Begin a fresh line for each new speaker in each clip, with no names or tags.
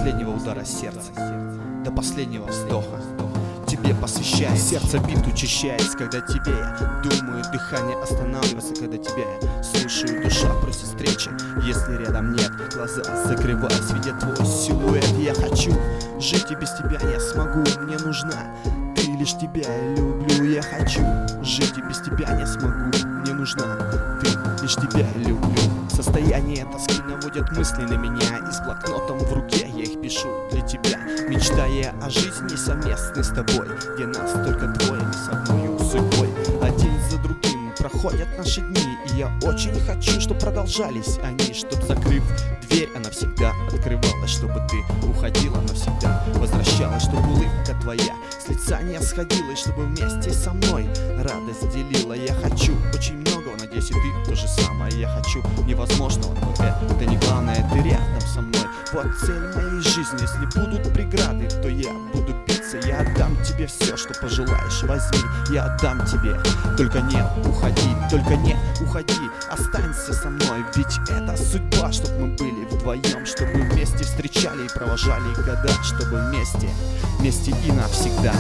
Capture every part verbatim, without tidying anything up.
последнего удара сердца, до последнего вздоха. Тебе посвящаю, сердце бит учащается, когда тебе я думаю, дыхание останавливается, когда тебя я слушаю, душа просит встречи. Если рядом нет, глаза закрываясь, видя твой силуэт. Я хочу жить, и без тебя не смогу, мне нужна ты, лишь тебя я люблю. Я хочу жить, и без тебя не смогу, мне нужна ты, лишь тебя я люблю. Состояние тоски наводят мысли на меня, и с блокнотом в руке я их пишу для тебя, мечтая о жизни совместной с тобой, где нас только двое с одной судьбой. Один за другим проходят наши дни, и я очень хочу, чтобы продолжались они, чтоб, закрыв дверь, она всегда открывалась, чтобы ты уходила навсегда, возвращалась, чтобы улыбка твоя с лица не сходила, и чтобы вместе со мной радость делила. Я хочу очень многого, надеюсь, и ты то же самое. Я хочу невозможного, но это не главное, ты рядом со мной. Вот цель моей жизни, если будут преграды, то я буду биться. Я отдам тебе все, что пожелаешь, возьми, я отдам тебе. Только не уходи, только не уходи, останься со мной, ведь это судьба, чтоб мы были вдвоем, чтобы вместе встречали и провожали года, чтобы вместе, вместе и навсегда.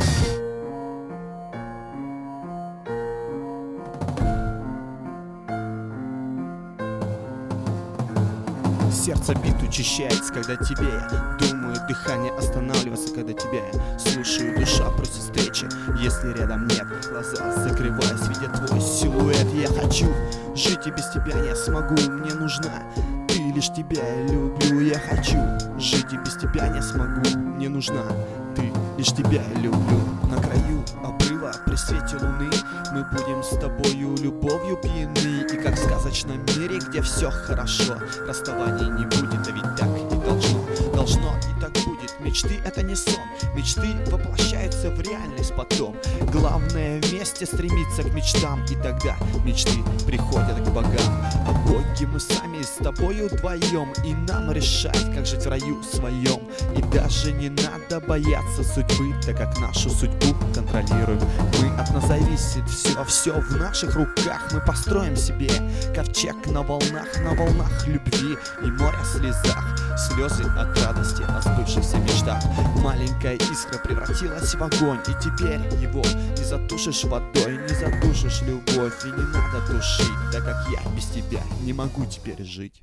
Сердце бит учащается, когда тебе я думаю, дыхание останавливается, когда тебя я слушаю, душа просит встречи. Если рядом нет, глаза закрываясь, видя твой силуэт. Я хочу жить, и без тебя не смогу, мне нужна ты, лишь тебя я люблю. Я хочу жить, и без тебя не смогу, мне нужна ты, лишь тебя я люблю. На краю обрыва при свете луны мы будем с тобою любовью пьяны, и как в сказочном мире, где все хорошо, расставания не будет, а ведь так и должно, должно и так будет. Мечты — это не сон, мечты воплощаются в реальность потом. Главное вместе стремиться к мечтам, и тогда мечты приходят к богам. А боги мы сами с тобою вдвоем, и нам решать, как жить в раю своем. И даже не надо бояться судьбы, так как нашу судьбу контролируем мы. От нас зависит все, все в наших руках. Мы построим себе ковчег на волнах, на волнах любви и моря в слезах. Слезы от радости о сбывшихся мечтах. Маленькая искра превратилась в огонь, и теперь его не затушишь водой, не затушишь любовь, и не надо тушить, так как я без тебя не могу теперь жить.